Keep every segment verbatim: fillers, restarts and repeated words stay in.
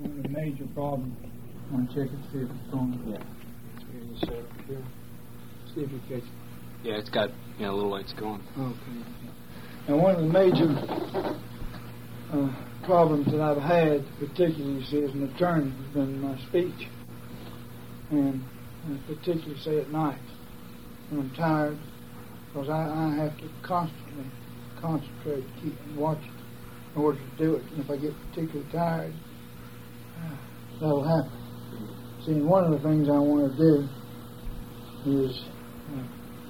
one of the major problems. I want to check and see if it's going. Yeah. Here, you set up here. See if you catch it. Yeah, it's got, you know, little lights going. Okay. And one of the major uh, problems that I've had, particularly, you see, as an attorney, has been my speech. And uh, particularly, say, at night, when I'm tired, because I, I have to constantly concentrate, keep and watch it in order to do it. And if I get particularly tired, uh, that'll happen. See, and one of the things I want to do is uh,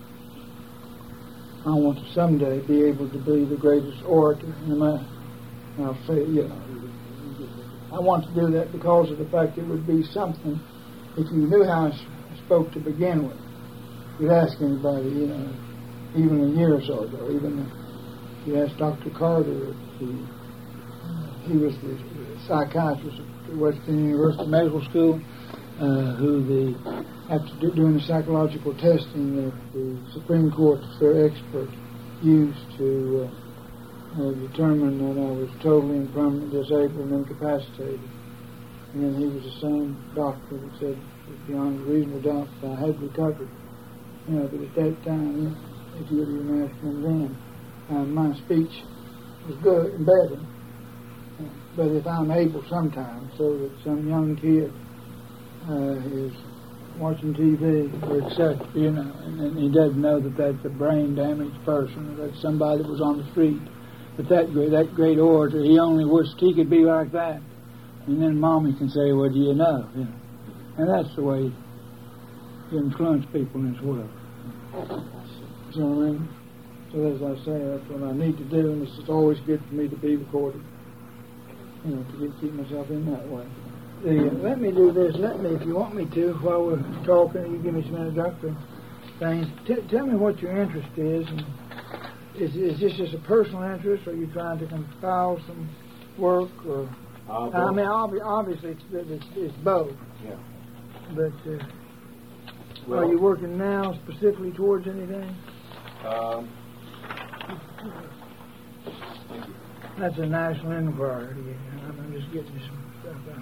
I want to someday be able to be the greatest orator in my, I'll say, you know, I want to do that because of the fact it would be something, if you knew how I spoke to begin with, you'd ask anybody, you know, even a year or so ago, even if you asked Doctor Carter, who, he was the psychiatrist at Western University Medical School, uh, who the, after do, doing the psychological testing that the Supreme Court, their expert, used to uh, uh, determine that I was totally and permanently disabled and incapacitated. And then he was the same doctor that said, beyond a reasonable doubt, that I had recovered. You know, but at that time, if you would have asked him then, uh, my speech was good and better. Uh, but if I'm able sometime, so that some young kid uh, is watching T V or et cetera, you know, and, and he doesn't know that that's a brain-damaged person, or that's somebody that was on the street. But that great, that great orator, he only wished he could be like that. And then Mommy can say, "What do you know?" You know, and that's the way you influence people in this world. You know what I mean? So as I say, that's what I need to do, and it's always good for me to be recorded. You know, to get, keep myself in that way. The, uh, let me do this. Let me, if you want me to, while we're talking, you give me some introductory things. T- tell me what your interest is. And is is this just a personal interest, or are you trying to compile some work, or? Uh, I mean, obvi- obviously it's, it's, it's both. Yeah. But uh, well, are you working now specifically towards anything? Um, thank you. That's a national inquiry. I'm just getting some stuff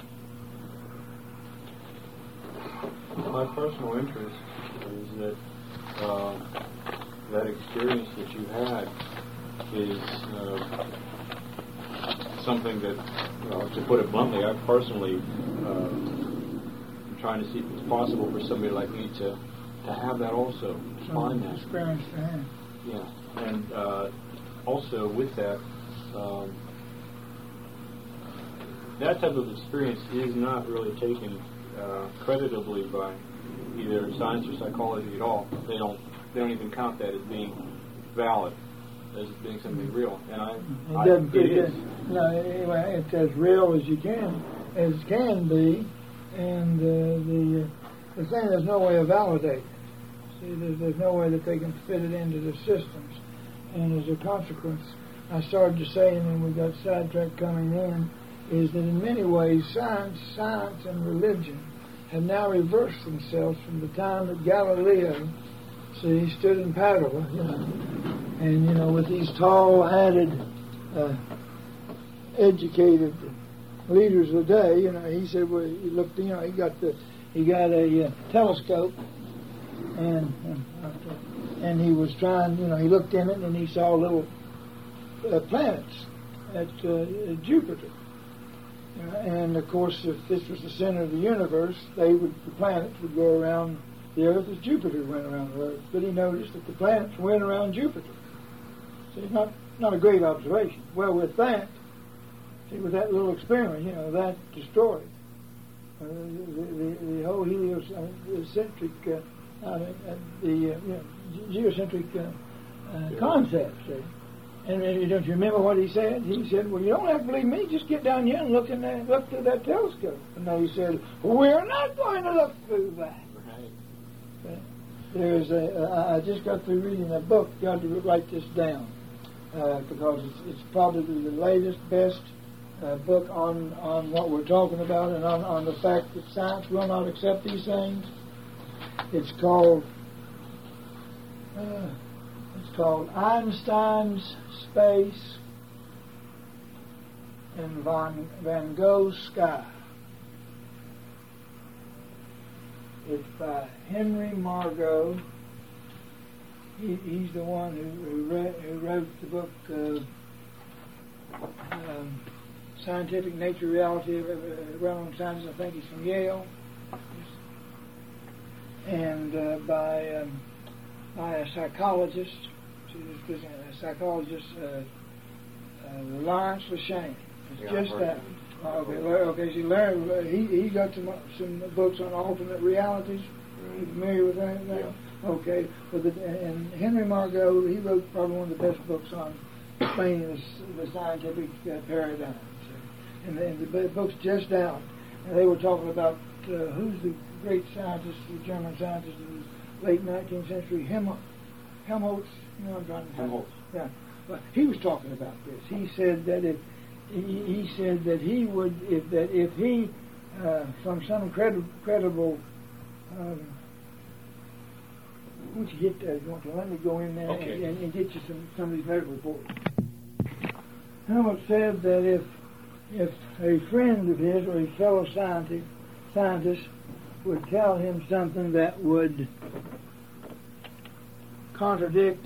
out. My personal interest is that uh, that experience that you had is uh, something that, you know, to put it bluntly, I personally uh, am trying to see if it's possible for somebody like me to, to have that also, Some find that. experience to have. Yeah, and uh, also with that, um, that type of experience is not really taken uh, creditably by either science or psychology at all. They don't. They don't even count that as being valid, as being something real. And I, It I doesn't. it It is. No, anyway, it's as real as you can, as can be, and uh, the uh, the thing there's no way of validating. See, there's, there's no way that they can fit it into the systems, and as a consequence, I started to say, and then we got sidetracked coming in, is that in many ways science, science and religion have now reversed themselves from the time that Galileo, see, he stood in Padua, you know, and you know, with these tall-hatted, uh, educated leaders of the day, you know, he said, well, he looked, you know, he got the, he got a uh, telescope, and and he was trying, you know, he looked in it and he saw little uh, planets at uh, Jupiter. Uh, and of course, if this was the center of the universe, they would, the planets would go around the Earth as Jupiter went around the Earth. But he noticed that the planets went around Jupiter. So it's not not a great observation. Well, with that, see, with that little experiment, you know, that destroyed uh, the, the, the whole heliocentric, uh, uh, the uh, you know, geocentric uh, uh, yeah. concept. See? And uh, don't you remember what he said? He said, "Well, you don't have to believe me. Just get down here and look in that, look through that telescope." And they said, "We're not going to look through that." Right. There's a. Uh, I just got through reading a book. You got to write this down uh, because it's, it's probably the latest, best uh, book on on what we're talking about and on, on the fact that science will not accept these things. It's called. Uh, It's called Einstein's Space and Van, Van Gogh's Sky. It's by Henry Margot. He, he's the one who, who, read, who wrote the book uh, um, Scientific Nature Reality of uh, Well-Known Scientists. I think he's from Yale. And uh, by um, by a psychologist, a psychologist, uh, uh, Lawrence Leshane. It's yeah, just that. Okay, okay. So he learned. Uh, he he got some some books on alternate realities. Are you familiar with that? that? Yeah. Okay. But the, and Henry Margot, he wrote probably one of the best books on explaining the, the scientific uh, paradigms. And the, and the book's just out, and they were talking about uh, who's the great scientist, the German scientist in the late nineteenth century, Helmholtz. Helmholtz, you know what I'm trying to say? Helmholtz. Yeah. But he was talking about this. He said that if he, he said that he would if that if he uh, from some credi- credible um, once you get there, you want to let me go in there okay. and, and get you some some of these medical reports. Helmholtz said that if if a friend of his or his fellow scientist scientist would tell him something that would contradict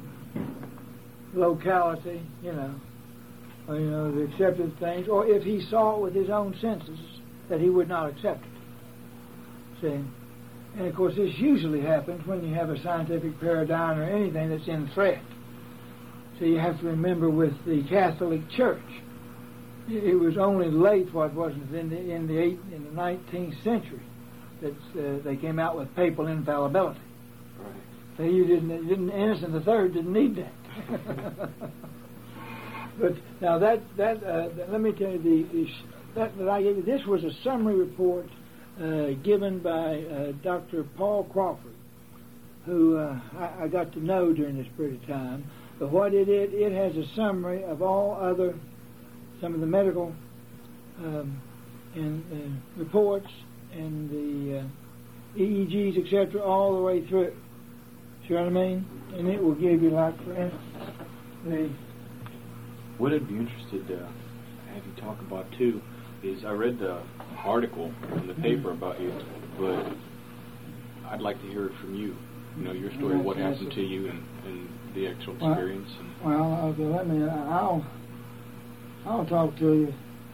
locality, you know, or, you know, the accepted things, or if he saw it with his own senses, that he would not accept it. See? And of course this usually happens when you have a scientific paradigm or anything that's in threat. So you have to remember with the Catholic Church, it was only late, what wasn't in the in the eight, in the nineteenth century, that uh, they came out with papal infallibility. Right. So you didn't, didn't Innocent the Third didn't need that. But now that that uh, let me tell you the, the that, that I gave you. This was a summary report uh, given by uh, Doctor Paul Crawford, who uh, I, I got to know during this period of time. But what it is, it has a summary of all other some of the medical um, and uh, reports and the uh, E E Gs, et cetera, all the way through. See what I mean? And it will give you, like, for instance, the... What I'd be interested to have you talk about, too, is I read the article in the paper about you, but I'd like to hear it from you. You know, your story, what happened to you and, and the actual experience. Well, and well okay, let me... I'll... I'll talk to you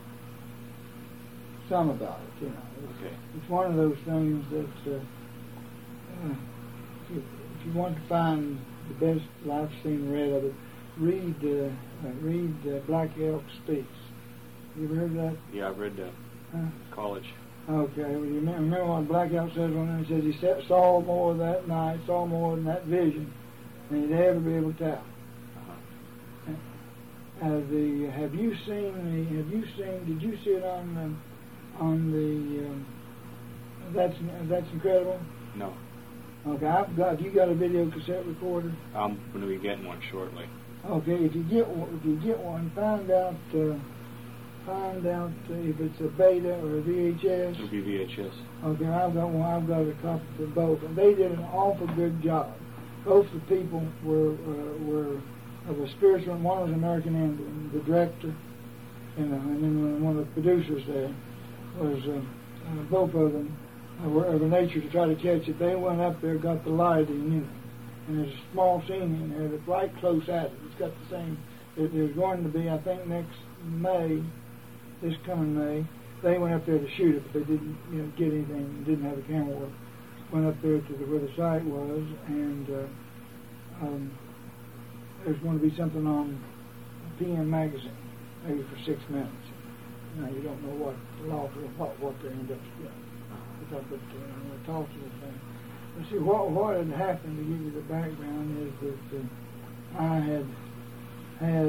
some about it, you know. It's, okay. It's one of those things that uh, uh, if, if you want to find the best life scene read of it, read uh, uh, read uh, Black Elk Speaks. You ever heard of that? Yeah, I read that. Huh? College. Okay, well, you remember, remember what Black Elk says on there? He says he saw more that night, saw more in that vision than he'd ever be able to tell. Uh, the have you seen the have you seen did you see it on um, on the um, that's that's incredible? No. Okay, I've got. Have you got a video cassette recorder? I'm going to be getting one shortly. Okay, if you get one, if you get one, find out uh, find out uh, if it's a beta or a V H S. It'll be V H S. Okay, I've got one. I've got a copy for both, and they did an awful good job. Both the people were uh, were. of a spiritual, one was American Indian, the director, you know, and then one of the producers there was, uh, uh, both of them uh, were of a nature to try to catch it. They went up there, got the lighting, you know, and there's a small scene in there that's right close at it. It's got the same, it, there's going to be, I think, next May, this coming May, they went up there to shoot it, but they didn't, you know, get anything, didn't have a camera work. Went up there to the, where the site was, and, uh, um, there's going to be something on P M magazine, maybe for six minutes. Now you don't know what the law what what they end up doing. But I'm going to talk to the thing. But see, what what had happened, to give you the background, is that uh, I had had,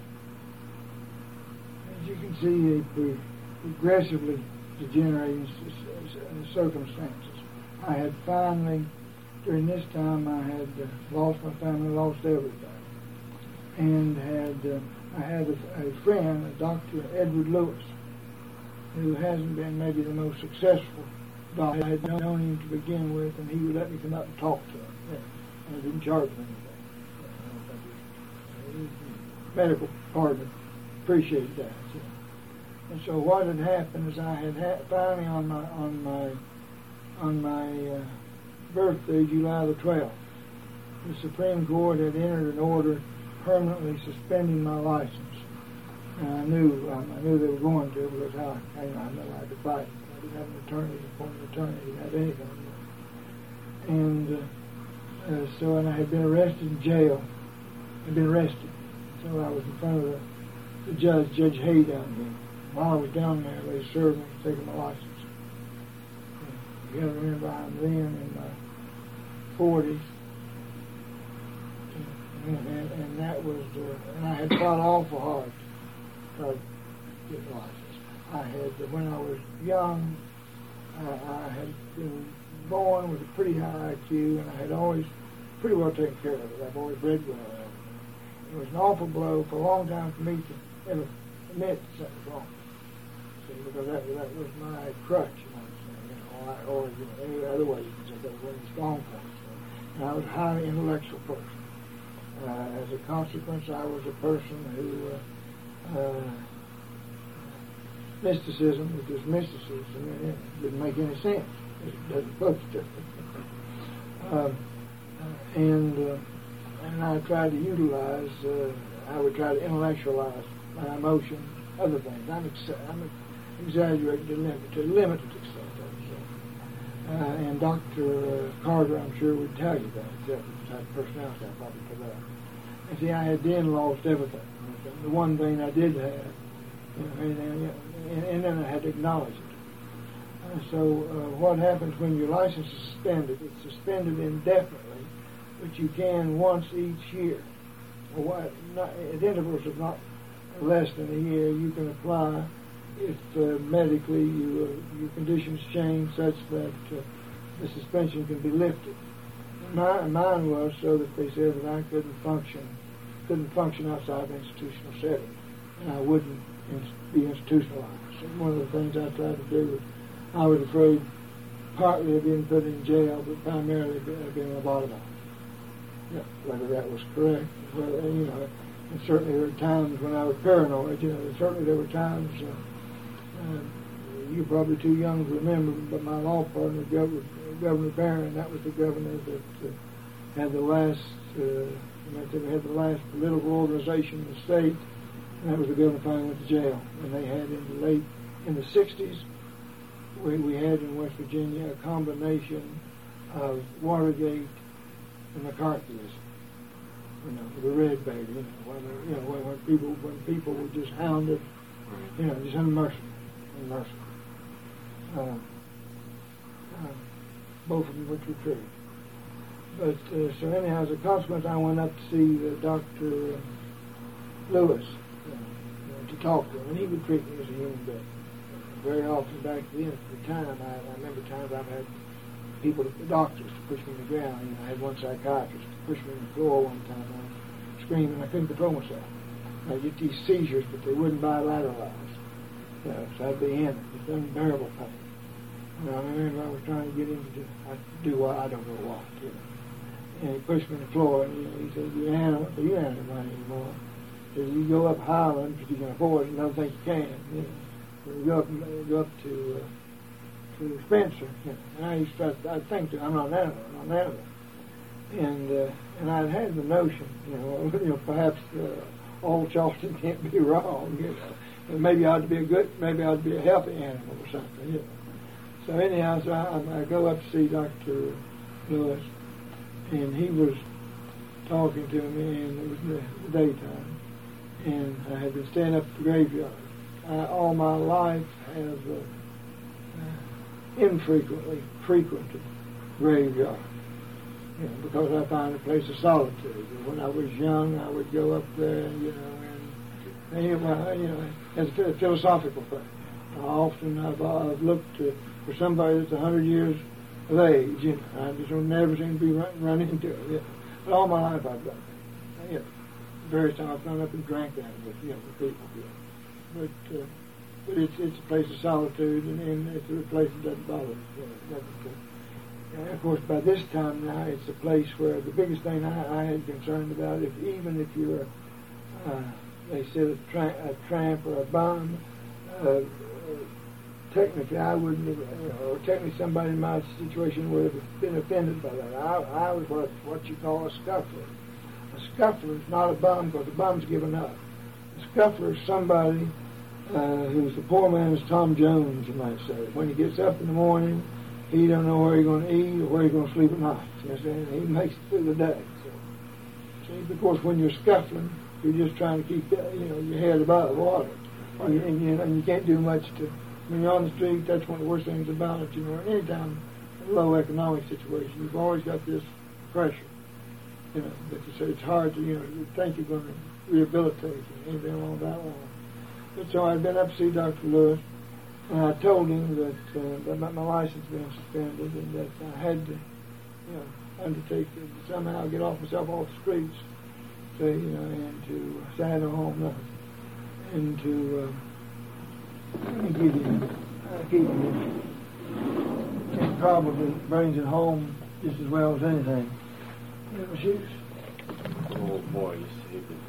as you can see, a pro- progressively degenerating s- s- circumstances. I had finally, during this time, I had uh, lost my family, lost everything. And had uh, I had a, a friend, a Doctor Edward Lewis, who hasn't been maybe the most successful doctor. I had known him to begin with, and he would let me come up and talk to him. Yeah. And I didn't charge him anything. Medical department appreciated that. Yeah. And so what had happened is I had ha- finally on my on my on my uh, birthday, July the twelfth, the Supreme Court had entered an order permanently suspending my license. And I knew, um, I knew they were going to, because I, I, you know, I know I had to fight. I didn't have an attorney, appointed attorney, I didn't have anything. And uh, uh, so, and I had been arrested in jail. I'd been arrested. So I was in front of the, the judge, Judge Hay down here. While I was down there, they served me, taking my license. You got to remember, I'm then in my forties. And, and, and that was, uh, and I had fought awful hard to get the license. I had, when I was young, I, I had been born with a pretty high I Q, and I had always pretty well taken care of it. I've always read well. It was an awful blow for a long time for me to ever admit that something was wrong. See, because that, that was my crutch, you know what I'm saying? You know, I, or you know, any other way you can say that was one of the strong points. And I was a highly intellectual person. Uh, as a consequence, I was a person who uh, uh, mysticism, which is mysticism, it didn't make any sense. It doesn't supposed to. um, and uh, and I tried to utilize. Uh, I would try to intellectualize my emotions, other things. I'm, ex- I'm exaggerating to limit to a limited extent. Uh, and Doctor Uh, Carter, I'm sure, would tell you that, exactly the type of personality I probably could have. And see, I had then lost everything. The one thing I did have, you know, and, and, and then I had to acknowledge it. Uh, so uh, what happens when your license is suspended? It's suspended indefinitely, but you can once each year, or what, not, at intervals of not less than a year, you can apply if uh, medically you, uh, your conditions change such that uh, the suspension can be lifted. My, mine was so that they said that I couldn't function, couldn't function outside the institutional setting, and I wouldn't ins- be institutionalized. And one of the things I tried to do was, I was afraid partly of being put in jail, but primarily of being lobotomized. Yeah, whether that was correct, well, you know, and certainly there were times when I was paranoid. You know, certainly there were times. Uh, Uh, you're probably too young to remember, but my law partner, Governor, Governor Barron, that was the governor that uh, had the last, uh, had the last political organization in the state, and that was the governor finally went to jail. And they had in the late, in the sixties, we, we had in West Virginia a combination of Watergate and McCarthyism. You know, the red baby, you know, when, you know, when, when people when people were just hounded, you know, just unmerciful. Mercy. Uh, uh, both of them which were true. But uh, so anyhow, as a consequence, I went up to see uh, Doctor Lewis uh, uh, to talk to him, and he would treat me as a human being. Very often back then, at the time, I, I remember times I've had people, doctors, to push me to the ground. You know, I had one psychiatrist to push me on the floor one time. I was screaming, I couldn't control myself. I get these seizures, but they wouldn't bilateralize. Yeah, so I'd be in it. It's unbearable pain. And I remember I was trying to get him to I do what I don't know what, you know. And he pushed me on the floor, and you know, he said, "You animal, you ain't money anymore. He said, you go up Highland if you can afford it, and I don't think you can. You know, so you go up, you go up to uh, to Spencer. You know. And I used to, I'd think, to, I'm not an animal, I'm not an animal. And uh, and I'd had the notion, you know, you know, perhaps uh, all Charleston can't be wrong, you know. And maybe I ought to be a good, maybe I ought to be a healthy animal or something, you know. So anyhow, so I, I go up to see Doctor Lewis, and he was talking to me, and it was the daytime, and I had been staying up at the graveyard. I, all my life have uh, uh, infrequently frequented graveyard, you know, because I find a place of solitude. When I was young, I would go up there, you know, and you know, you know, as a philosophical thing. I often I've, I've looked to, for somebody that's a hundred years of age. You know, I just don't never seem to be run, run into it. You know. But all my life I've done it. You know, various times I've gone up and drank that with you know with people. You know. But uh, but it's it's a place of solitude, and, and it's a place that doesn't bother me. You know, it doesn't, uh, and of course, by this time now, it's a place where the biggest thing I, I had concerned about, if even if you're uh, they said a, tra- a tramp or a bum, uh, technically I wouldn't have, uh, or technically somebody in my situation would have been offended by that. I, I was what, what you call a scuffler. A scuffler is not a bum, because the bum's given up. A scuffler is somebody uh, who's the poor man's Tom Jones, you might say. When he gets up in the morning, he don't know where he's going to eat or where he's going to sleep at night. You understand? He makes it through the day. So, see, because when you're scuffling, you're just trying to keep, you know, your head above water. And, and, you know, and you can't do much to, when you're on the street, that's one of the worst things about it, you know, anytime in a low economic situation, you've always got this pressure, you know, that you say it's hard to, you know, you think you're going to rehabilitate you, anything along that line. But so I'd been up to see Doctor Lewis, and I told him that, uh, that my, my license had been suspended, and that I had to, you know, undertake to somehow get off myself off the streets, say, you know, and to say I had no home, nothing, and to uh, keep him, uh, keep him. It probably brings it home just as well as anything. You know, shoes. Oh boy, you saved it.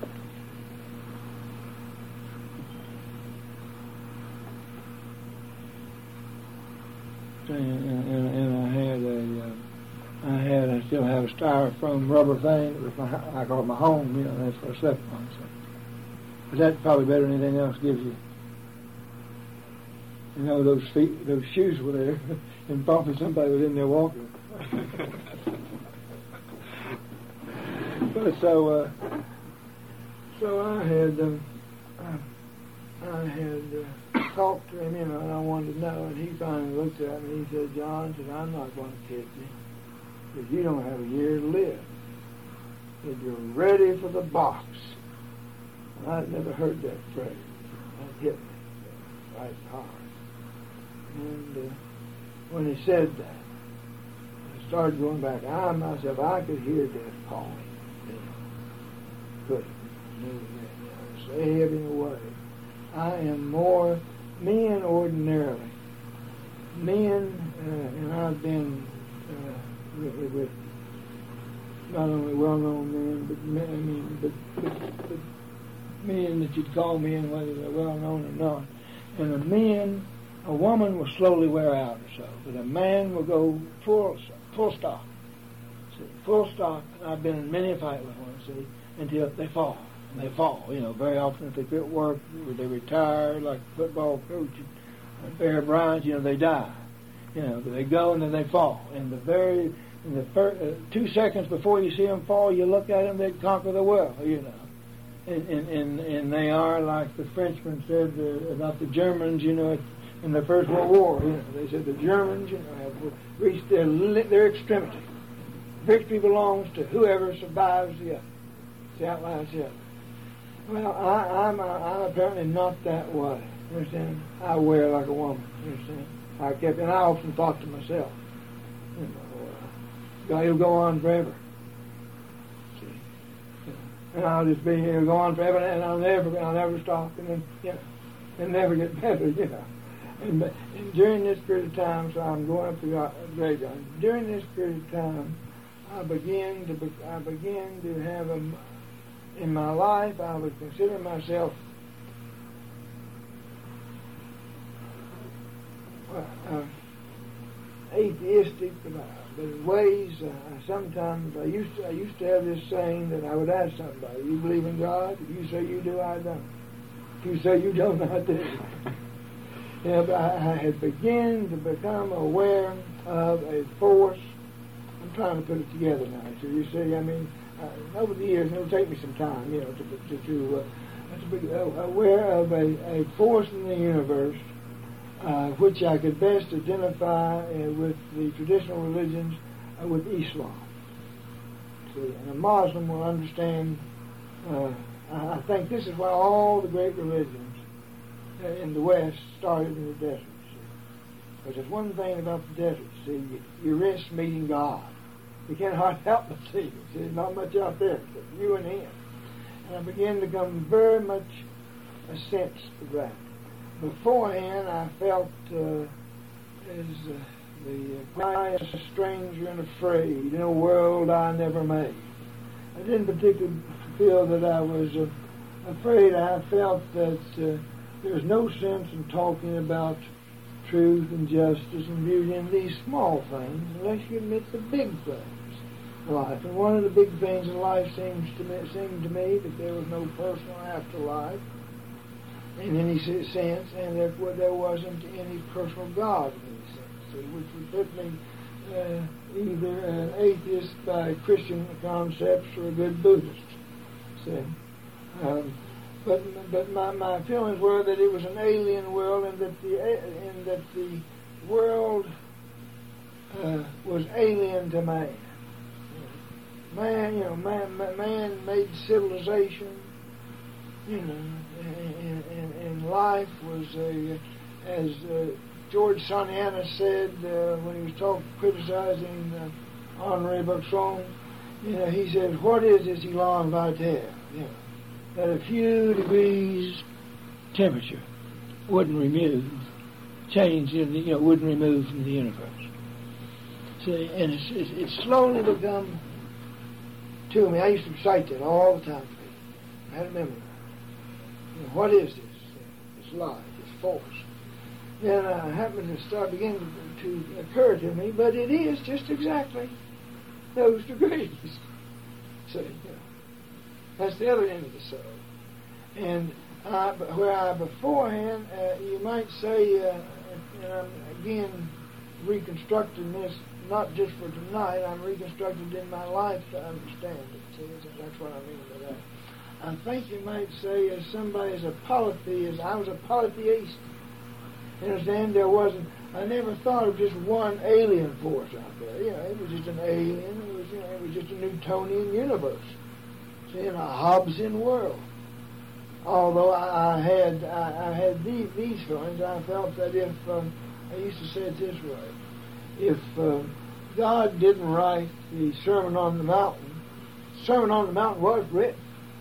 And, and, and I had a, uh, I had, I still have a styrofoam rubber thing. It was my, I call it my home. You know, that's what I slept on. So, but that's probably better than anything else gives you. You know, those feet, those shoes were there, and probably somebody was in there walking. But so, uh, so I had, um, I, I had uh, talked to him, you know, and I wanted to know, and he finally looked at me and he said, "John," said, "I'm not going to kid you, because you don't have a year to live. Said, you're ready for the box." And I'd never heard that phrase. That hit me right hard. And uh, when he said that, I started going back. I myself, I could hear death calling. You know, could say heavy away. I am more men ordinarily. Men, uh, and I've been uh, with, with not only well-known men, but men, I mean, but, but, but men that you'd call men, whether they're well-known or not. And a man, a woman will slowly wear out or so, but a man will go full, full stop. See, full stop. And I've been in many a fight with one, see, until they fall. And they fall. You know, very often if they quit work, or they retire, like football coach and Bear Bryant, you know, they die. You know, they go and then they fall. And the very, in the first, uh, two seconds before you see them fall, you look at them, they conquer the world, you know. And, and, and, and they are, like the Frenchman said uh, about the Germans, you know, in the First World War, you know, they said the Germans, you know, have reached their, their extremity. Victory belongs to whoever survives the other. The outlies the other. Well, I, I'm, I'm apparently not that way. You understand? I wear like a woman. You understand? I kept, and I often thought to myself, you know, uh, God, he'll go on forever. See, you know, and I'll just be here, go on forever, and I'll never, I'll never stop, and then, you know, and never get better, you know. And, and during this period of time, so I'm going up to the graveyard. During this period of time, I began to, be, I began to have a. In my life, I would consider myself well, uh, atheistic, but, uh, but in ways, uh, sometimes I used to I used to have this saying that I would ask somebody, "You believe in God? If you say you do, I don't. If you say you don't, I do." Yeah, but I, I had begun to become aware of a force. I'm trying to put it together now. So you see, I mean. Uh, over the years, and it'll take me some time, you know, to to, to, uh, to be aware of a, a force in the universe uh, which I could best identify uh, with the traditional religions, uh, with Islam. See, and a Muslim will understand. Uh, I think this is why all the great religions uh, in the West started in the desert. Because there's one thing about the desert. See, you, you risk meeting God. You can't hardly help but see it. See, there's not much out there except you and him. And I began to become very much a sense of that. Beforehand, I felt uh, as uh, the quiet stranger and afraid in a world I never made. I didn't particularly feel that I was uh, afraid. I felt that uh, there was no sense in talking about truth and justice and beauty in these small things unless you admit the big things in life. And one of the big things in life seems to me, seemed to me that there was no personal afterlife in any sense, and therefore there wasn't any personal God in any sense, see, which would put me uh, either an atheist by Christian concepts or a good Buddhist. See, um, but but my, my feelings were that it was an alien world, and that the and that the world uh, was alien to man. Man, you know, man, man made civilization. You know, and, and, and life was a, as uh, George Santayana said uh, when he was talking, criticizing uh, Henri Bergson. You know, he said, "What is this elan vital?" You know, that a few degrees temperature wouldn't remove, change in the, you know, wouldn't remove from the universe. See, and it's, it's, it's slowly become to me. I used to recite that all the time. I had a memory. You know, what is this? This life, this force. Then I happened to start beginning to, to occur to me, but it is just exactly those degrees. So, you know, that's the other end of the soul. And I, where I beforehand, uh, you might say, uh, and I'm again reconstructing this, not just for tonight, I'm reconstructing it in my life to understand it. See, that's what I mean by that. I think you might say, as somebody, as a polytheist, I was a polytheist. You understand? There wasn't, I never thought of just one alien force out there. You know, it was just an alien, it was, you know, it was just a Newtonian universe. See, in a Hobbesian world. Although I, I had I, I had these, these feelings, I felt that if, um, I used to say it this way, if uh, God didn't write the Sermon on the Mountain, Sermon on the Mountain was written.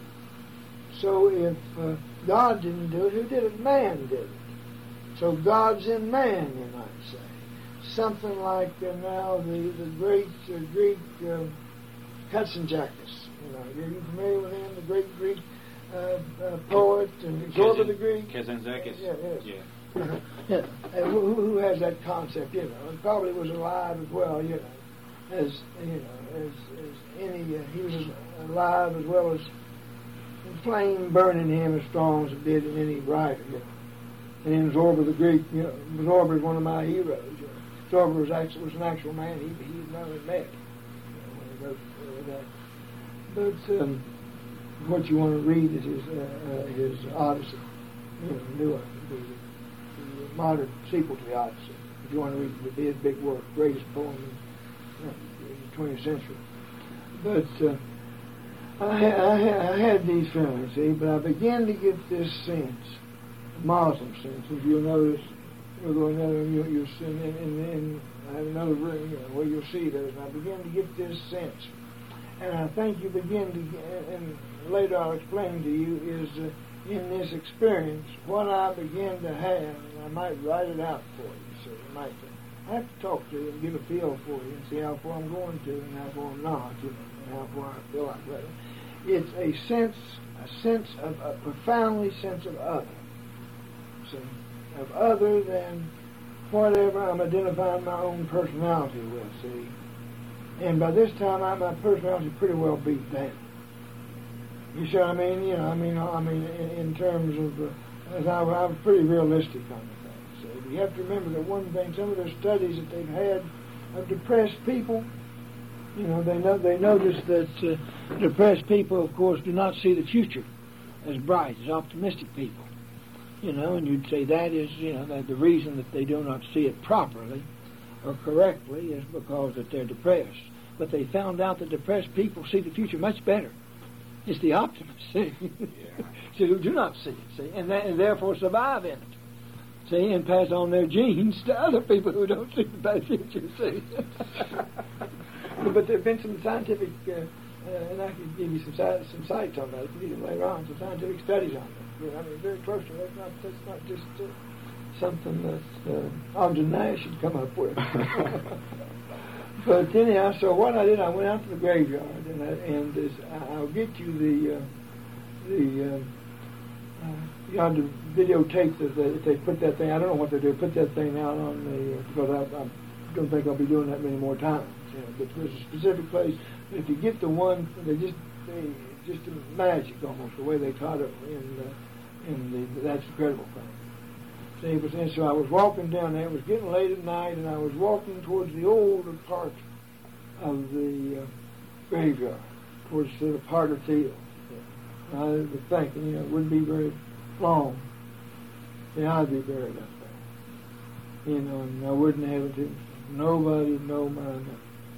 So if uh, God didn't do it, who did it? Man did it. So God's in man, you might say. Something like uh, now the, the great uh, Greek uh, Katsanjakis. You know, are you familiar with him? The great Greek uh, uh, poet and absorber the Greek. Katsanjakis. Yeah, yes. Yeah. yeah. Uh, who, who has that concept? You know, and probably was alive as well. You know, as you know, as, as any. Uh, he was as alive as well as. The flame burning him as strong as it did in any writer, you know. And in Zorba the Greek, you know, Zorba is one of my heroes. You know. Zorba was actually was an actual man he he had never met. You know, when he wrote uh, that. But um, what you want to read is his uh, uh, his Odyssey, you know, the, new, the, the modern sequel to the Odyssey. If you want to read the his big work, greatest poem in, you know, the twentieth century. But uh, I, I, I had these feelings, see, but I began to get this sense, Muslim sense. If you'll notice, you'll go another, you'll, you'll see, and, and, and I have another room, you know, where you'll see those, and I began to get this sense. And I think you begin to, and later I'll explain to you, is uh, in this experience, what I begin to have, and I might write it out for you, so you might, I have to talk to you and get a feel for you and see how far I'm going to and how far I'm not, you know, and how far I feel like that. It's a sense, a sense of, a profoundly sense of other, see, of other than whatever I'm identifying my own personality with, see. And by this time, I, my personality is pretty well beat down. You see what I mean? You know, I mean, I mean, in, in terms of, uh, as I, I was pretty realistic on the thing. So you have to remember that one thing, some of the studies that they've had of depressed people, you know, they know they notice that uh, depressed people, of course, do not see the future as bright as optimistic people. You know, and you'd say that is, you know, that the reason that they do not see it properly or correctly is because that they're depressed. But they found out that depressed people see the future much better. It's the optimists, see, yeah. see who do not see it, see, and, that, and therefore survive in it, see, and pass on their genes to other people who don't see the bad future, see. But there have been some scientific, uh, uh, and I can give you some some sites on that. You can read them later on. Some scientific studies on that. You know, I mean, very close to it. That's not that's not just uh, something that uh, Ogden Nash should come up with. But anyhow, so what I did, I went out to the graveyard, and I, and this, I, I'll get you the uh, the uh, uh, you ought to videotape the, the, if they put that thing, I don't know what they do, put that thing out on the, uh, because I, I don't think I'll be doing that many more times. You know, but there's a specific place, if you get the one, they just, they, just magic almost, the way they taught it in, uh, in the, That's Incredible thing. See, it was, and so I was walking down there, it was getting late at night, and I was walking towards the older part of the uh, graveyard, towards the part of field. And I was thinking, you know, it wouldn't be very long. Yeah, I'd be buried up there. You know, and I wouldn't have it to nobody know my name.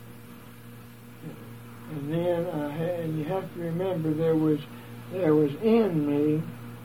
And then I had, and you have to remember there was there was in me,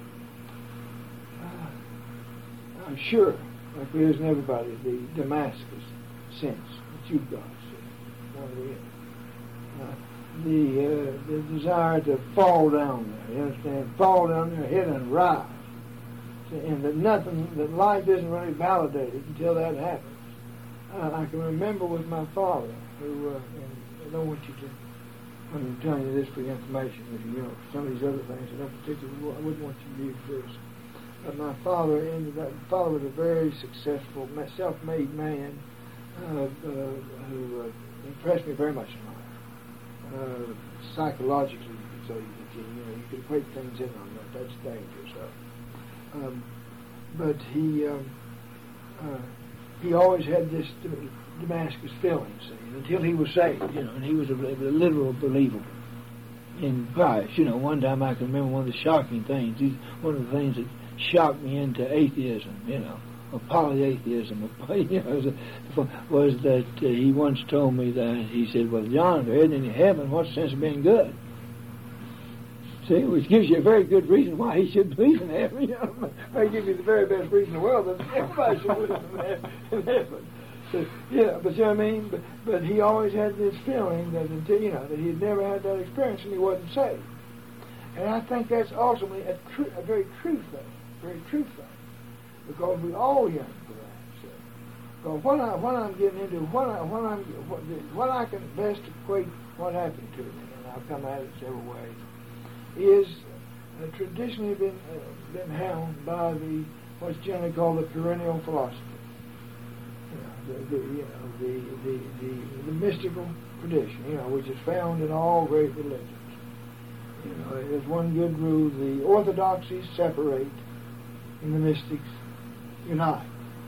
uh, I'm sure, like there is in everybody, the Damascus sense that you've got. See, uh, the uh, the desire to fall down there. You understand? Fall down there, hit and rise. See, and that nothing, that life isn't really validated until that happens. Uh, I can remember with my father, who, uh, and I don't want you to, I'm telling you this for your information, if you know some of these other things, I don't particularly, I wouldn't want you to use this. But my father ended up, my father was a very successful, self-made man uh, uh, who uh, impressed me very much in life. Uh, psychologically, you could say, that you, you know, you could equate things in on that. That's dangerous. Uh, um, but he, um, uh, he always had this Damascus feeling, see, until he was saved, you know, and he was a, a literal believer in Christ. You know, one time I can remember one of the shocking things, one of the things that shocked me into atheism, you know, or polyatheism, you know, was that uh, he once told me that, he said, well, John, if there isn't any heaven, what's the sense of being good? See, which gives you a very good reason why he should believe in heaven. You know, may give you the very best reason in the world that everybody should believe in heaven. So, yeah, but you know what I mean? But, but he always had this feeling that until, you know, that he'd never had that experience and he wasn't saved. And I think that's ultimately a, tr- a very true thing, very true thing. Because we all yearn for that. So, so what, I, what I'm getting into, what, I, what, I'm, what, what I can best equate what happened to me, and I've come at it several ways, is uh, traditionally been uh, been held by the what's generally called the perennial philosophy. You know, the, the you know the, the the the mystical tradition, you know, which is found in all great religions. You know, there's one good rule: the orthodoxies separate, and the mystics unite.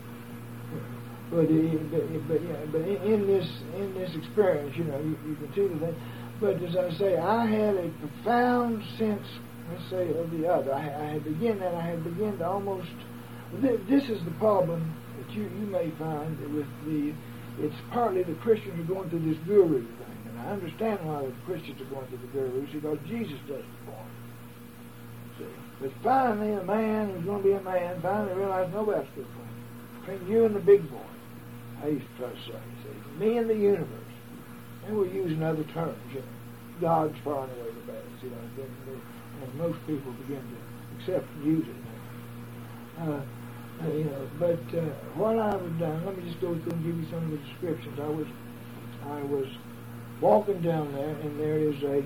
But, but, but, yeah, but in this in this experience, you know, you, you can see the thing. But as I say, I had a profound sense, let's say, of the other. I, I had begun that. I had begun to almost. This is the problem that you, you may find with the. It's partly the Christians are going through this guru thing, and I understand why the Christians are going through the gurus, because Jesus does it for them. See, but finally, a man who's going to be a man finally realized nobody's good for him. Between you and the big boy, I used to try to say, see, me and the universe. And we're using other terms, you know. God's far and away the best, you know. And, and most people begin to accept and use it now. Uh, you know, but uh, what I was done, let me just go through and give you some of the descriptions. I was, I was walking down there, and there is a,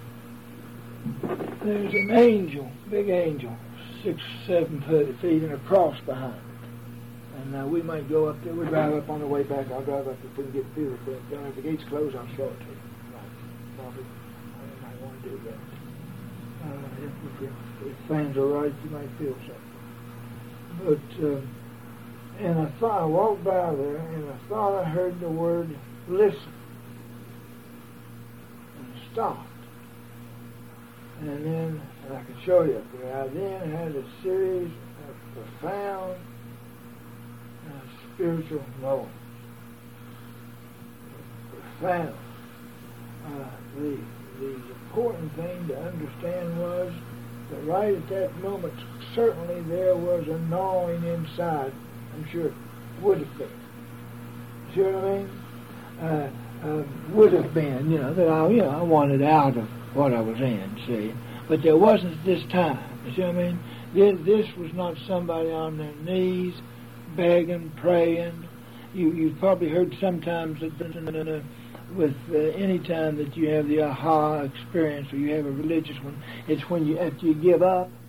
there's an angel, big angel, six, seven feet, and a cross behind it. And uh, we might go up there. We'll drive up on the way back. I'll drive up if we can get a feel for it. Then if the gate's closed, I'll show it to you. Right. Probably, I might want to do that. Uh, if, if, if fans are right, you might feel something. But, uh, and I thought, I walked by there, and I thought I heard the word listen. And I stopped. And then, and I can show you up there, I then had a series of profound spiritual knowing. Profound. Uh, the, the important thing to understand was that right at that moment, certainly there was a gnawing inside, I'm sure, would have been. See what I mean? Uh, uh, would have been, you know, that I, you know, I wanted out of what I was in, see. But there wasn't this time. You see what I mean? This, this was not somebody on their knees, begging, praying. You, you've probably heard sometimes that uh, with uh, any time that you have the aha experience or you have a religious one, it's when you, after you give up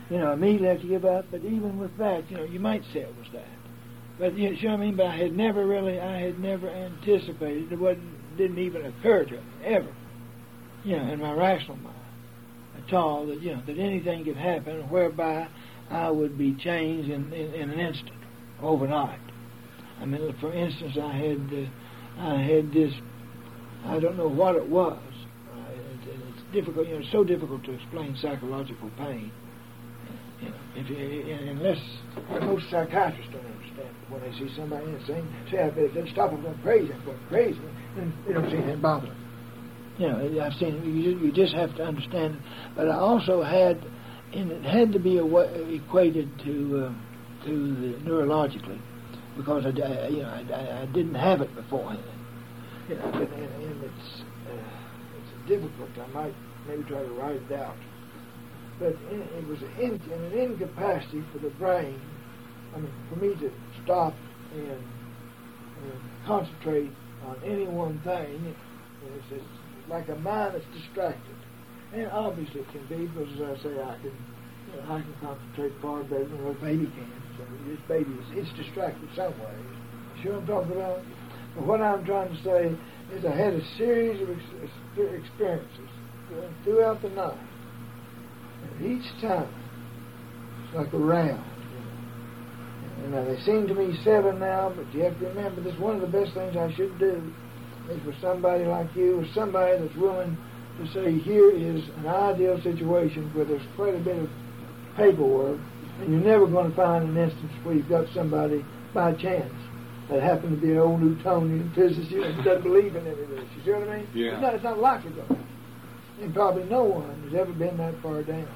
you know, immediately have to give up. But even with that, you know, you might say it was that. But you know, what I mean? But I had never really, I had never anticipated. It wasn't, didn't even occur to me ever, you know, in my rational mind at all that you know that anything could happen whereby I would be changed in, in, in an instant, overnight. I mean, for instance, I had, uh, I had this. I don't know what it was. Uh, it, it's difficult, you know, it's so difficult to explain psychological pain. You know, if you, unless most psychiatrists don't understand it. When they see somebody in the same, say, I better stop them going crazy, I'm going crazy, and they don't see anything bother them. You know, I've seen it. You, you just have to understand it. But I also had, and it had to be equated to uh, to the neurologically, because I, I you know I, I didn't have it beforehand. You know, and, and, and it's uh, it's difficult. I might maybe try to write it out. But in, it was an, in, an incapacity for the brain, I mean, for me to stop and, and concentrate on any one thing. It's, it's like a mind that's distracted. And obviously it can be, because as I say, I can, you know, I can concentrate far better than a baby can. So this baby is it's distracted some ways. You see what I'm talking about? But what I'm trying to say is I had a series of ex- experiences throughout the night. And each time, it's like a round. You know. And now they seem to me seven now, but you have to remember this. One of the best things I should do is for somebody like you, or somebody that's willing to say, here is an ideal situation where there's quite a bit of paperwork, and you're never going to find an instance where you've got somebody by chance that happened to be an old Newtonian physicist who doesn't believe in any of this. You see what I mean? Yeah. It's not, it's not likely to happen. And probably no one has ever been that far down.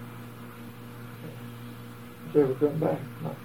It's ever come back. Not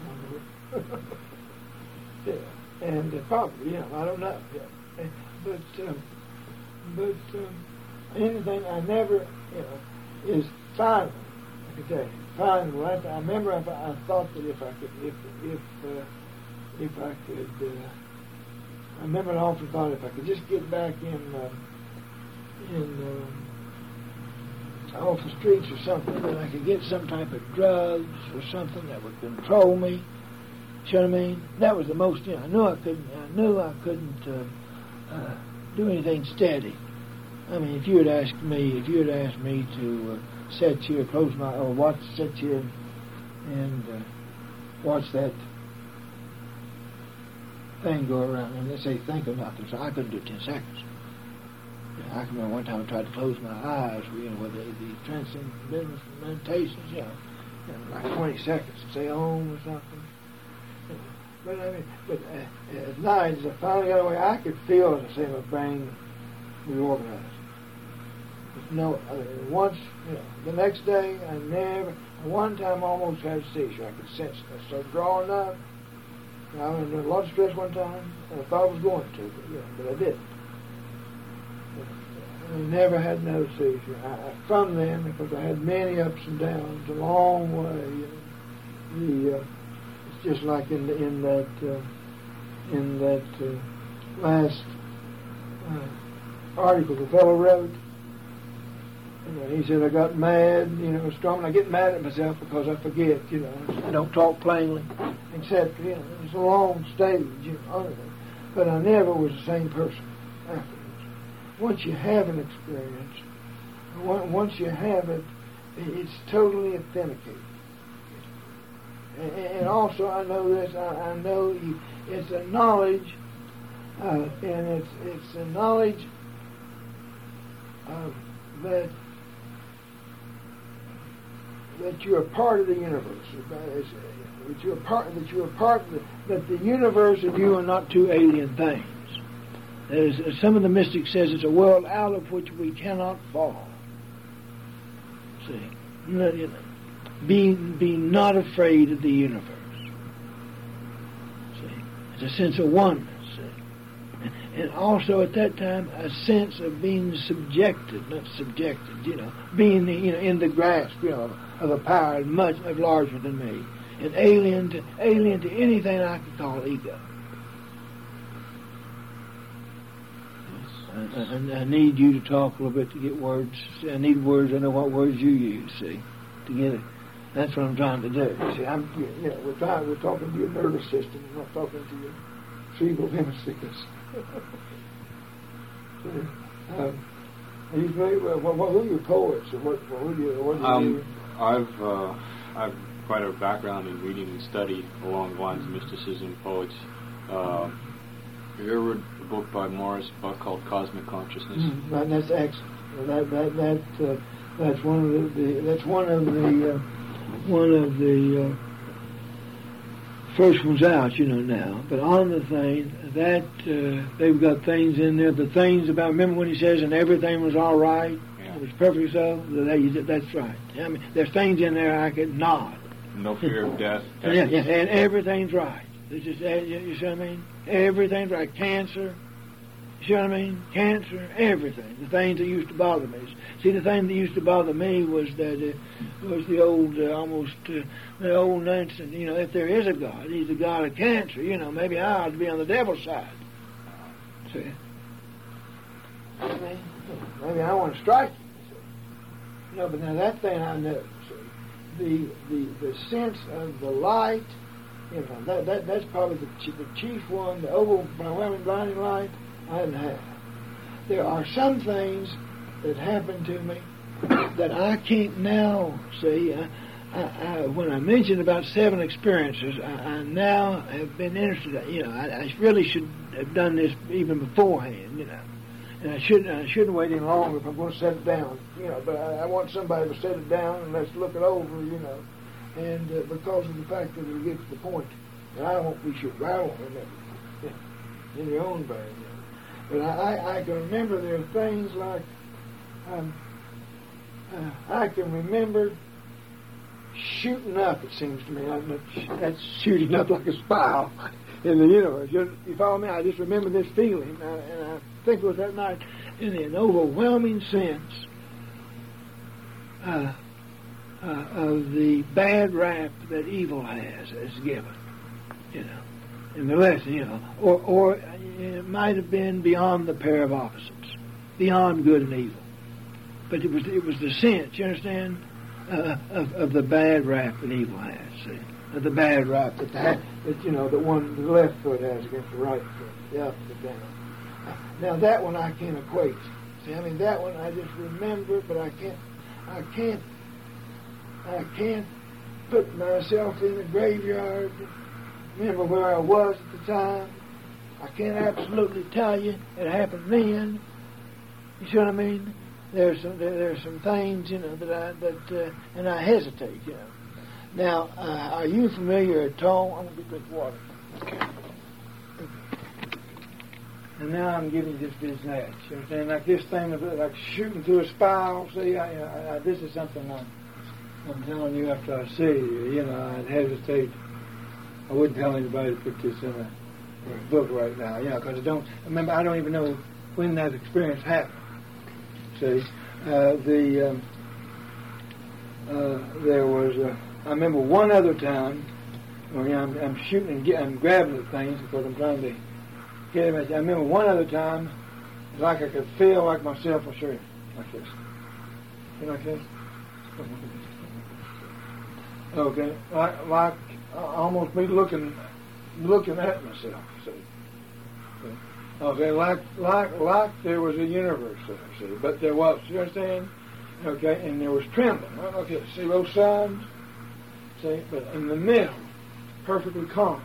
yeah. And uh, probably, you know, I don't know. Yeah. But, um, but um, anything I never, you know, is final. I can tell you, final. I, I remember if I, I thought that if I could, if if uh, if I could, uh, I remember I often thought if I could just get back in uh, in. Um, off the streets or something, that I could get some type of drugs or something that would control me. You know what I mean? That was the most, you know, I knew I couldn't, I knew I couldn't uh, uh, do anything steady. I mean, if you had asked me, if you had asked me to uh, sit here, close my, or watch, sit here and, and uh, watch that thing go around, and let's say think of nothing, so I couldn't do it ten seconds. I can remember one time I tried to close my eyes, you know, with the, the transcendental meditations, you know, you know, like twenty seconds to say Om or something. You know. But I mean, but uh, at night, as I finally got away, I could feel, as I say, my brain reorganized. No, uh, once, you know, the next day, I never, one time I almost had a seizure. I could sense it. I started drawing up. You know, I was under a lot of stress one time, and I thought I was going to, but, you know, but I didn't. I never had no seizure. I, from then, because I had many ups and downs, a long way. And the, uh, it's just like in the, in that uh, in that uh, last uh, article the fellow wrote. You know, he said I got mad. You know, strong. I get mad at myself because I forget. You know, I don't talk plainly, except you know, it's a long stage. You know, but I never was the same person after. Once you have an experience, once you have it, it's totally authenticated. And also, I know this. I know you, it's a knowledge, uh, and it's it's a knowledge uh, that that you're a part of the universe. That you're a part. That you're a part. Of the, that the universe and you are not two alien things. As, as some of the mystics says, it's a world out of which we cannot fall. See, be be not afraid of the universe. See, it's a sense of oneness. See, and, and also at that time a sense of being subjected, not subjected. You know, being the, you know in the grasp, you know, of a power much larger than me, and alien to alien to anything I could call ego. I, I, I need you to talk a little bit to get words. I need words. I know what words you use, see, to get it. That's what I'm trying to do. See, I'm, you know, we're trying, we're talking to your nervous system. We're not talking to your cerebral hemispheres. so, um, are you familiar with what, what, who are your poets, or what, what do you, what do you um, do? I've, uh, I've quite a background in reading and study along the lines of mysticism, poets. Uh, have you ever read a book by Morris Buck called Cosmic Consciousness? Mm, right, that's excellent. That that that uh, that's one of the, the that's one of the uh, one of the uh, first ones out, you know now. But on the thing that uh, they've got things in there. The things about, remember when he says, and everything was all right. Yeah. It was perfectly so. That, that's right. I mean, there's things in there I could nod. No fear of death. Yeah, yeah, and everything's right. It's just, you see what I mean? Everything's right. Cancer, you see what I mean? Cancer, everything. The things that used to bother me. See, the thing that used to bother me was that uh, was the old, uh, almost, uh, the old nonsense. You know, if there is a God, He's the God of cancer. You know, maybe I ought to be on the devil's side. See? I mean, maybe I want to strike you. See? No, but now that thing I know. See? The, the the sense of the light, you know, that, that that's probably the, the chief one, the overwhelming blinding light I didn't have. There are some things that happen to me that I can't now see. I, I, I, when I mentioned about seven experiences, I, I now have been interested. You know, I, I really should have done this even beforehand. You know. And I shouldn't, I shouldn't wait any longer if I'm going to set it down, you know. But I, I want somebody to set it down and let's look it over, you know. And uh, because of the fact that it'll get to the point that I won't be sure, I won't remember, you know, in your own brain. You know. But I, I, I can remember there are things like, um, uh, I can remember shooting up. It seems to me like that's shooting up like a spiral in the universe. You, you follow me? I just remember this feeling, uh, and I think it was that night, in an overwhelming sense uh, uh, of the bad rap that evil has is given, you know, in the lesson, you know, or or it might have been beyond the pair of opposites, beyond good and evil, but it was it was the sense, you understand, uh, of of the bad rap that evil has, see. The bad rap that, that, that you know, the one the left foot has against the right foot, the up and the down. Now that one I can't equate. See, I mean that one I just remember, but I can't, I can't, I can't put myself in the graveyard. Remember where I was at the time. I can't absolutely tell you it happened then. You see what I mean? There's some there, there's some things, you know, that I that uh, and I hesitate, you know. Now, uh, are you familiar at all? I'm going to drink water. Okay. And now I'm giving you just this that. You understand? Like this thing of like shooting through a spiral. See, I, I, I, this is something I'm, I'm telling you after I see you. You know, I'd hesitate. I wouldn't tell anybody to put this in a, in a book right now. You know, because I don't remember. I don't even know when that experience happened. See, uh, the um, uh, there was a. I remember one other time when I'm, I'm shooting and get, I'm grabbing at things because I'm trying to get him. I remember one other time, like I could feel like myself was shooting like this. You like this? Okay, like, like uh, almost me looking, looking at myself. See? Okay. Okay, like like like there was a universe there. See, but there was. You understand? Okay, and there was trembling. Well, okay, see both sides. See, but in the middle, perfectly calm.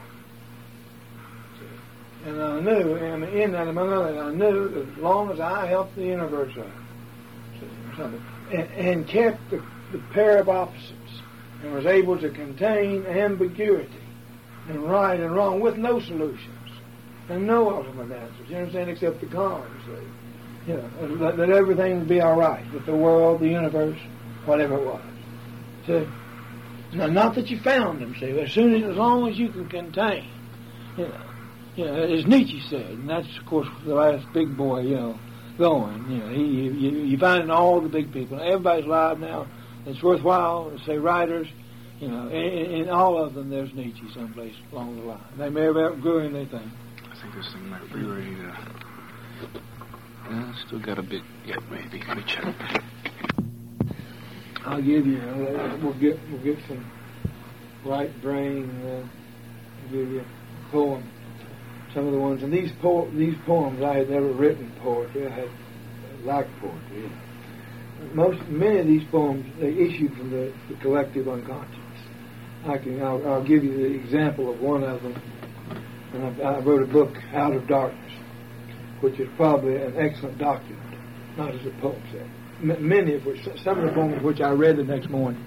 See? And I knew, and in that, among others, I knew that as long as I helped the universe out, see, or something, and, and kept the, the pair of opposites, and was able to contain ambiguity and right and wrong with no solutions and no ultimate answers. You understand? Except the calm. See, you know, that, that everything would be all right, that the world, the universe, whatever it was. See. Now, not that you found them, see, but as soon as, as long as you can contain, you know, you know, as Nietzsche said, and that's, of course, the last big boy, you know, going, you know, he, you, you find in all the big people, everybody's alive now, it's worthwhile, say writers, you know, in, in all of them there's Nietzsche someplace along the line. They may have outgrew anything. I think this thing might be ready to, yeah, still got a bit yet, maybe. Let me check. I'll give you. Uh, we'll get we'll get some right brain. Uh, give you a poem. Some of the ones, and these po- these poems I had never written poetry. I had liked poetry. You know. Most many of these poems they issued from the, the collective unconscious. I can I'll, I'll give you the example of one of them. And I, I wrote a book, Out of Darkness, which is probably an excellent document, not as a poem set. M- many of which, some of the poems which I read the next morning.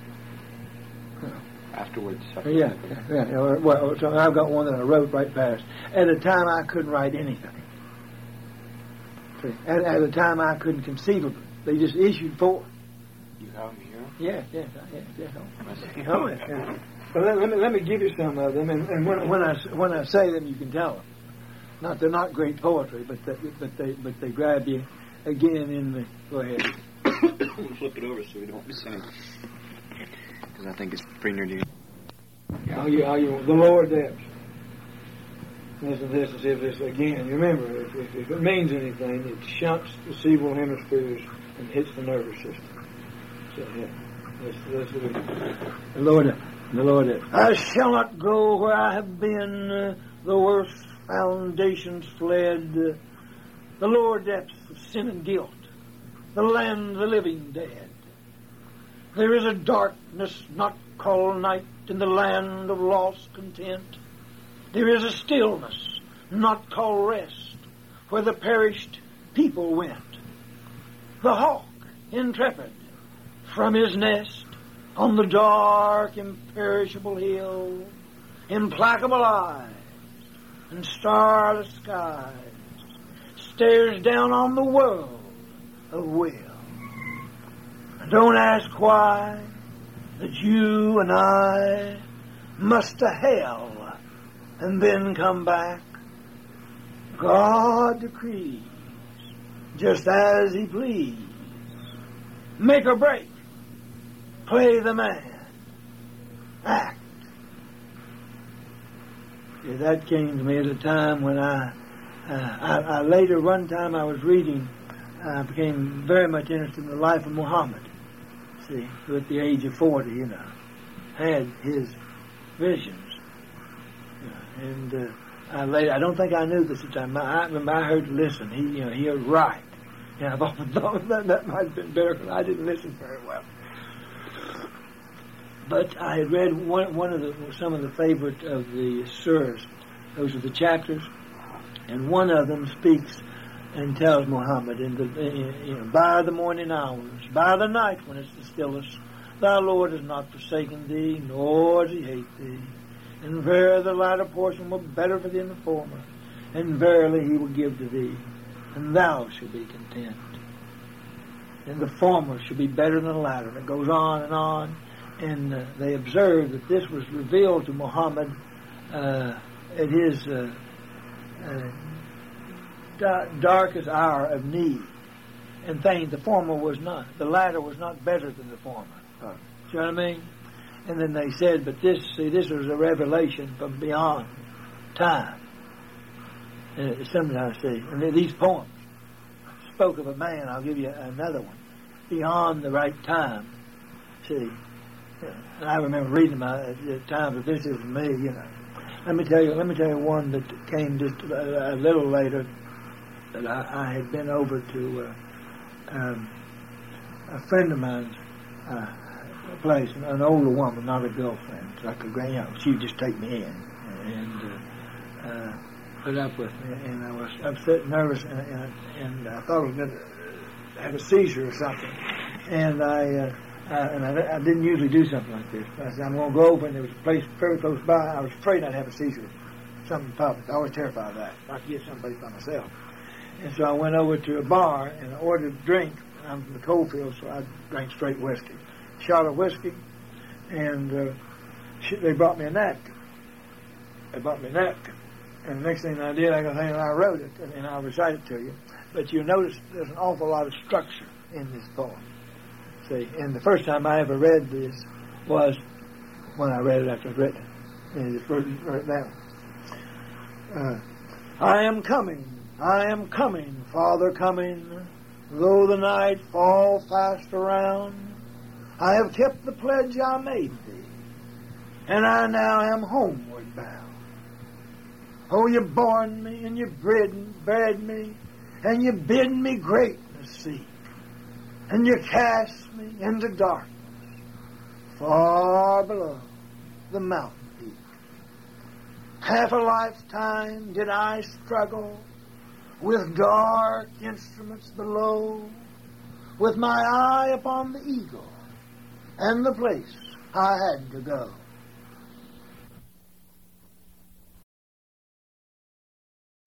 Afterwards. Yeah, yeah, yeah. Well, so I've got one that I wrote right past. At a time I couldn't write anything. See, at, at a time I couldn't conceive of it. They just issued forth. You have me here? Yeah, yeah, yeah, yeah. Oh, yeah, yeah. But let, let me let me give you some of them, and, and when when I when I say them, you can tell them. Not they're not great poetry, but they, but they but they grab you again in the. Go ahead. We'll flip it over so we don't miss any. Because I think it's pretty near to you. How you, how you, the lower depths. Listen to this and see if this, again, remember, if, if, if it means anything, it shunts the cerebral hemispheres and hits the nervous system. So, yeah, let's, let's do it. The lower depths. The lower depths. I shall not go where I have been, uh, the worst foundations fled, uh, the lower depths of sin and guilt, the land of the living dead. There is a darkness not called night in the land of lost content. There is a stillness not called rest where the perished people went. The hawk, intrepid, from his nest on the dark, imperishable hill, implacable eyes and starless skies, stares down on the world of will. Don't ask why that you and I must to hell and then come back. God decrees just as He please. Make or break. Play the man. Act. Yeah, that came to me at a time when I, uh, I, I later, one time I was reading, I became very much interested in the life of Muhammad. See, who at the age of forty, you know, had his visions. You know, and uh, I later, I don't think I knew this at the time. I remember I heard, listen, he, you know, he was right. You know, I've often thought that, that might have been better because I didn't listen very well. But I had read one, one of the, some of the favorite of the surahs. Those are the chapters, and one of them speaks and tells Muhammad, in the, you know, by the morning hours, by the night when it's the stillest, thy Lord has not forsaken thee, nor does He hate thee. And verily the latter portion will be better for thee than the former, and verily He will give to thee, and thou shalt be content. And the former shall be better than the latter. And it goes on and on, and uh, they observe that this was revealed to Muhammad uh, at his uh, uh, darkest hour of need, and things. The former was not. The latter was not better than the former. Uh, you know what I mean? And then they said, but this, see, this was a revelation from beyond time. And sometimes, see, and these poems spoke of a man. I'll give you another one. Beyond the right time. See, you know, and I remember reading them at the time, but this isn't me. You know. Let me tell you. Let me tell you one that came just a, a little later. That I, I had been over to uh, um, a friend of mine's uh, place, an older woman, not a girlfriend, like a grand, you know, she'd just take me in and uh, uh, put up with me, and I was upset, nervous, and, and, and I thought I was going to have a seizure or something, and I uh, uh, and I, I didn't usually do something like this. I said, I'm going to go over, and there was a place very close by. I was afraid I'd have a seizure, something public. I was terrified of that. I could get somebody by myself. And so I went over to a bar and I ordered a drink. I'm from the coal field, so I drank straight whiskey. Shot of whiskey, and uh, she, they brought me a napkin. They brought me a napkin. And the next thing I did, I got and I wrote it, and I'll recite it to you. But you'll notice there's an awful lot of structure in this poem. See, and the first time I ever read this was when I read it after I'd written it. And just wrote, wrote it down. Uh, I am coming. I am coming, Father, coming, though the night fall fast around. I have kept the pledge I made thee, and I now am homeward bound. Oh, you born me, and you bred, bred me, and you bid me greatness seek, and you cast me into darkness, far below the mountain peak. Half a lifetime did I struggle with dark instruments below, with my eye upon the eagle and the place I had to go.